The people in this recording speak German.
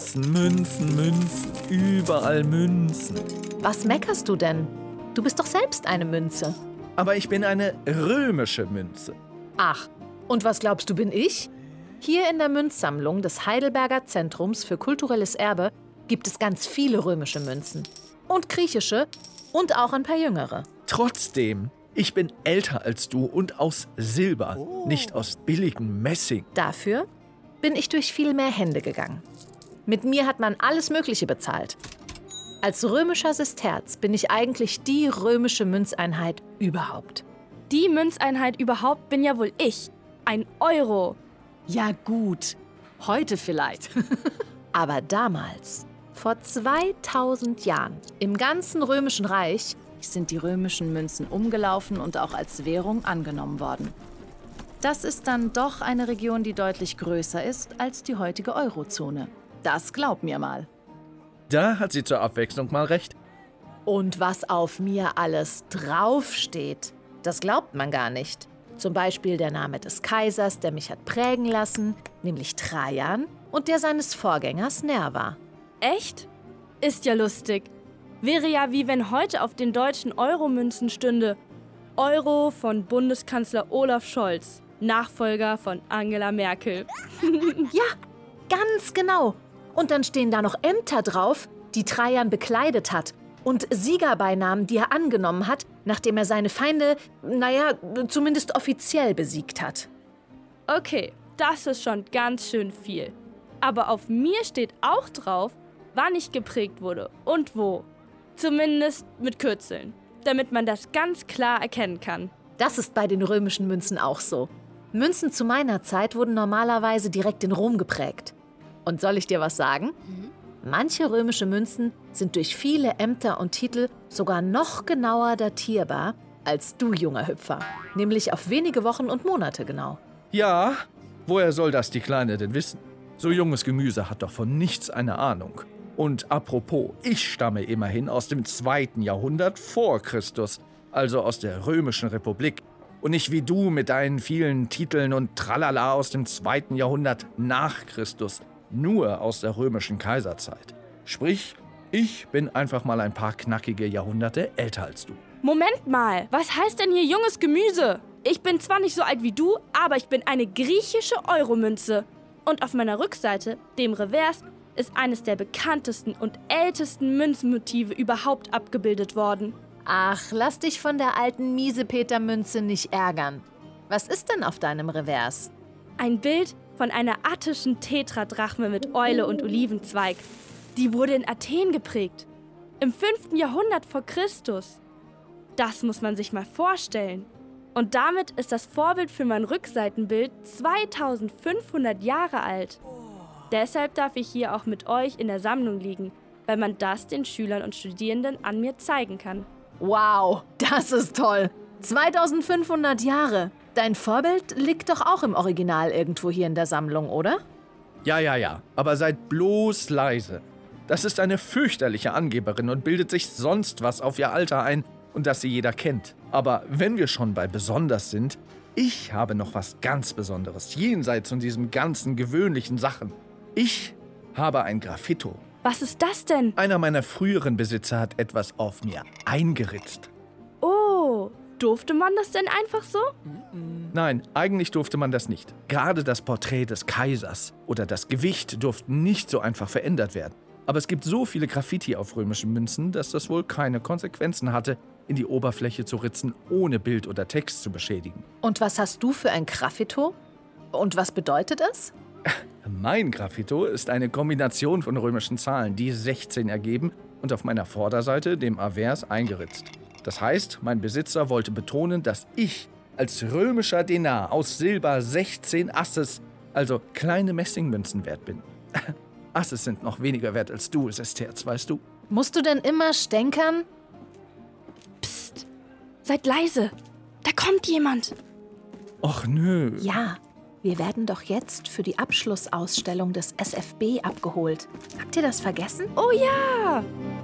Münzen, Münzen, Münzen, überall Münzen. Was meckerst du denn? Du bist doch selbst eine Münze. Aber ich bin eine römische Münze. Ach, und was glaubst du, bin ich? Hier in der Münzsammlung des Heidelberger Zentrums für kulturelles Erbe gibt es ganz viele römische Münzen. Und griechische und auch ein paar jüngere. Trotzdem, ich bin älter als du und aus Silber, nicht aus billigem Messing. Dafür bin ich durch viel mehr Hände gegangen. Mit mir hat man alles Mögliche bezahlt. Als römischer Sesterz bin ich eigentlich die römische Münzeinheit überhaupt. Die Münzeinheit überhaupt bin ja wohl ich. Ein Euro. Ja gut, heute vielleicht. Aber damals, vor 2000 Jahren, im ganzen Römischen Reich, sind die römischen Münzen umgelaufen und auch als Währung angenommen worden. Das ist dann doch eine Region, die deutlich größer ist als die heutige Eurozone. Das glaub mir mal. Da hat sie zur Abwechslung mal recht. Und was auf mir alles draufsteht, das glaubt man gar nicht. Zum Beispiel der Name des Kaisers, der mich hat prägen lassen, nämlich Trajan, und der seines Vorgängers Nerva. Echt? Ist ja lustig. Wäre ja wie wenn heute auf den deutschen Euromünzen stünde: Euro von Bundeskanzler Olaf Scholz, Nachfolger von Angela Merkel. Ja, ganz genau. Und dann stehen da noch Ämter drauf, die Trajan bekleidet hat. Und Siegerbeinamen, die er angenommen hat, nachdem er seine Feinde, zumindest offiziell besiegt hat. Okay, das ist schon ganz schön viel. Aber auf mir steht auch drauf, wann ich geprägt wurde und wo. Zumindest mit Kürzeln, damit man das ganz klar erkennen kann. Das ist bei den römischen Münzen auch so. Münzen zu meiner Zeit wurden normalerweise direkt in Rom geprägt. Und soll ich dir was sagen? Manche römische Münzen sind durch viele Ämter und Titel sogar noch genauer datierbar als du, junger Hüpfer. Nämlich auf wenige Wochen und Monate genau. Ja, woher soll das die Kleine denn wissen? So junges Gemüse hat doch von nichts eine Ahnung. Und apropos, ich stamme immerhin aus dem 2. Jahrhundert vor Christus, also aus der Römischen Republik. Und nicht wie du mit deinen vielen Titeln und Tralala aus dem 2. Jahrhundert nach Christus, nur aus der römischen Kaiserzeit. Sprich, ich bin einfach mal ein paar knackige Jahrhunderte älter als du. Moment mal, was heißt denn hier junges Gemüse? Ich bin zwar nicht so alt wie du, aber ich bin eine griechische Euromünze. Und auf meiner Rückseite, dem Revers, ist eines der bekanntesten und ältesten Münzmotive überhaupt abgebildet worden. Ach, lass dich von der alten Miesepeter-Münze nicht ärgern. Was ist denn auf deinem Revers? Ein Bild von einer attischen Tetradrachme mit Eule und Olivenzweig. Die wurde in Athen geprägt. Im 5. Jahrhundert vor Christus. Das muss man sich mal vorstellen. Und damit ist das Vorbild für mein Rückseitenbild 2500 Jahre alt. Deshalb darf ich hier auch mit euch in der Sammlung liegen, weil man das den Schülern und Studierenden an mir zeigen kann. Wow, das ist toll. 2500 Jahre. Dein Vorbild liegt doch auch im Original irgendwo hier in der Sammlung, oder? Ja, aber seid bloß leise. Das ist eine fürchterliche Angeberin und bildet sich sonst was auf ihr Alter ein und das sie jeder kennt. Aber wenn wir schon bei besonders sind, ich habe noch was ganz Besonderes, jenseits von diesen ganzen gewöhnlichen Sachen. Ich habe ein Graffito. Was ist das denn? Einer meiner früheren Besitzer hat etwas auf mir eingeritzt. Oh, durfte man das denn einfach so? Nein, eigentlich durfte man das nicht. Gerade das Porträt des Kaisers oder das Gewicht durften nicht so einfach verändert werden. Aber es gibt so viele Graffiti auf römischen Münzen, dass das wohl keine Konsequenzen hatte, in die Oberfläche zu ritzen, ohne Bild oder Text zu beschädigen. Und was hast du für ein Graffito? Und was bedeutet es? Mein Graffito ist eine Kombination von römischen Zahlen, die 16 ergeben und auf meiner Vorderseite, dem Avers, eingeritzt. Das heißt, mein Besitzer wollte betonen, dass ich als römischer Denar aus Silber 16 Asses, also kleine Messingmünzen wert bin. Asses sind noch weniger wert als du, Sesterz, weißt du? Musst du denn immer stänkern? Psst, seid leise. Da kommt jemand. Och nö. Ja, wir werden doch jetzt für die Abschlussausstellung des SFB abgeholt. Habt ihr das vergessen? Oh ja!